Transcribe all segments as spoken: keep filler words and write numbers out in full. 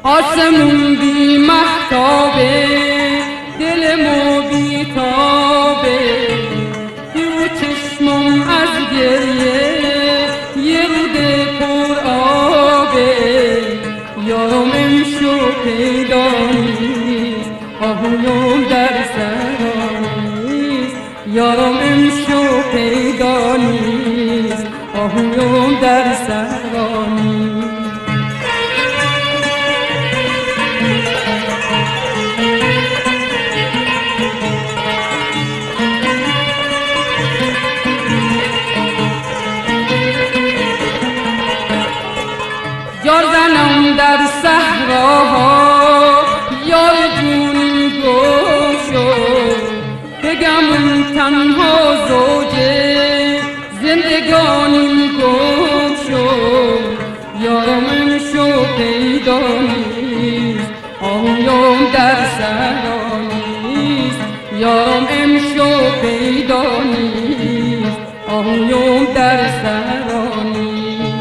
آسمون بی مهتابه، دلمو بی تابه، تو چشمم از گریه یه رود پر آبه. یارم امشو پیدا نیست، آهویم در سرا نیست. یارم امشو پیدا نیست، آهویم در سرا نیست. یار زنم در صحراها، یار جونی گم شد. بگم تنها زوجه زندگانی گم شد. یارم امشو پیدا نیست، آهویم در صحرا نیست. یارم امشو پیدا نیست، آهویم در صحرا نیست.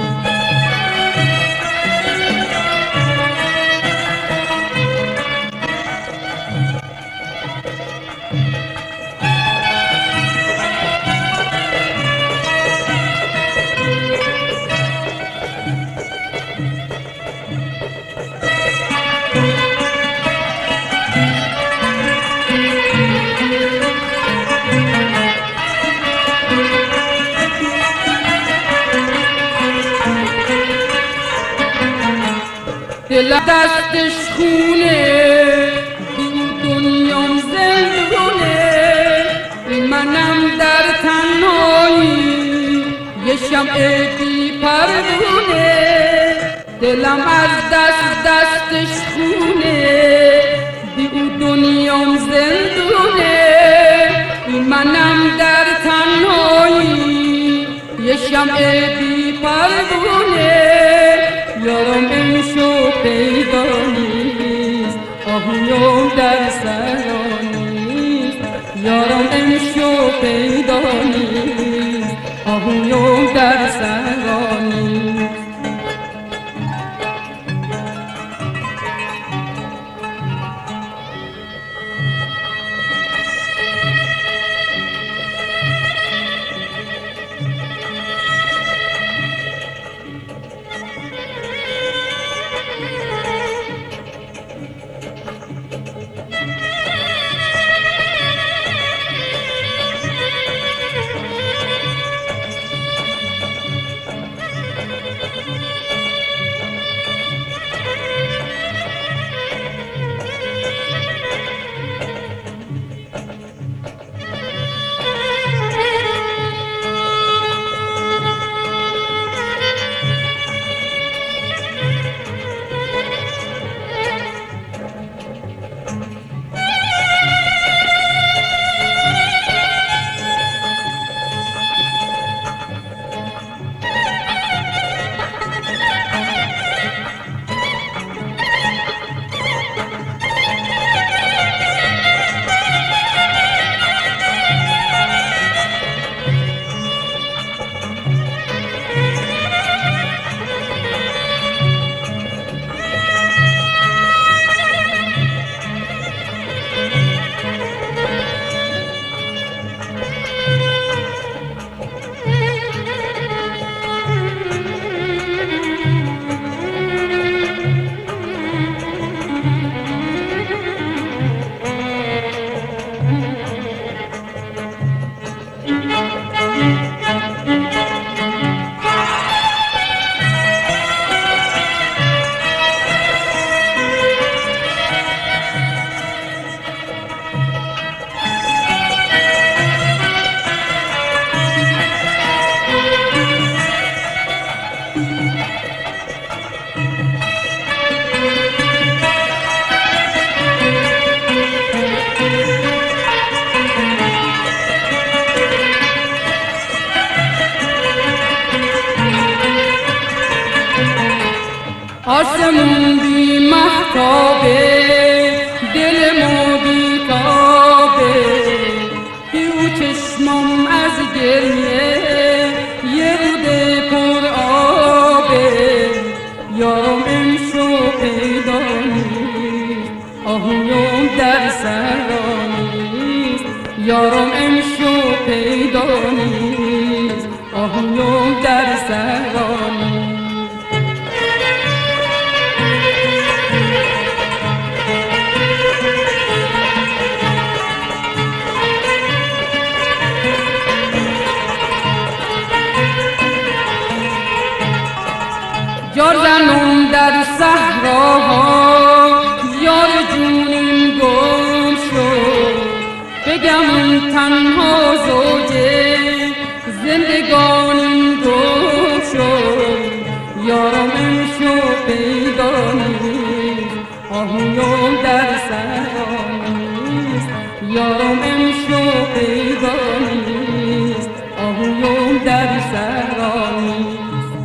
دل دستش خونه، این دنیام زندونه. منم در تنهایی یه شمع بی پروونه. دلم از دست دستش خونه، بی او دنیام زندونه. منم در تنهایی یه شمع بی پروونه. یارم امشو پیدا نیست، آهویم در سرا نیست. یارم امشو پیدا نیست، آهویم در سرا نیست. آسمون بی مهتابه، دلمو بی تابه، تو چشمم از گریه یه رود پر آبه. یارم امشو پیدا سر نیست، یارم امشو پیدا نیست، آهویم در سر نیست. یار زنم در صحراها، یار جونم گم شد، بگم تنها زوجه زندگانم گم شد، یارم امشو پیدا نیست، آهویم در صحرا نیست، یارم امشو پیدا نیست، آهویم در صحرا نیست.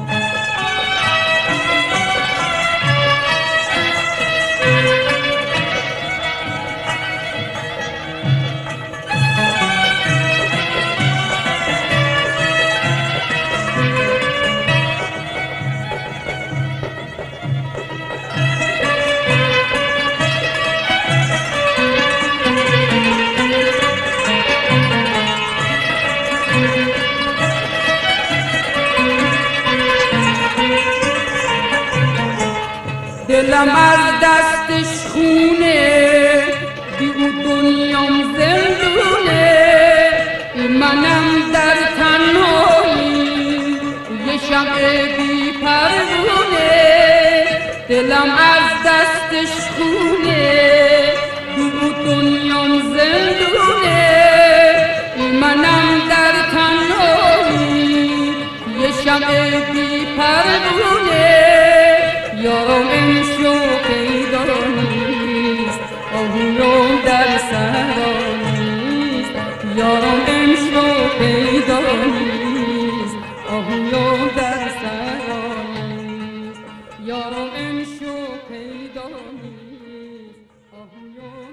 دلم از دستش خونه، بی او دنیام زندونه، منم در تنهایی یه شمع بی پروونه. دلم از دستش خونه، بی او دنیام زندونه، منم در تنهایی یه شمع بی پروونه. یارم امشو پیدا نیست، آهویم در صحرا نیست، یارم امشو پیدا نیست، آهویم در صحرا نیست، یارم امشو پیدا نیست، آهویم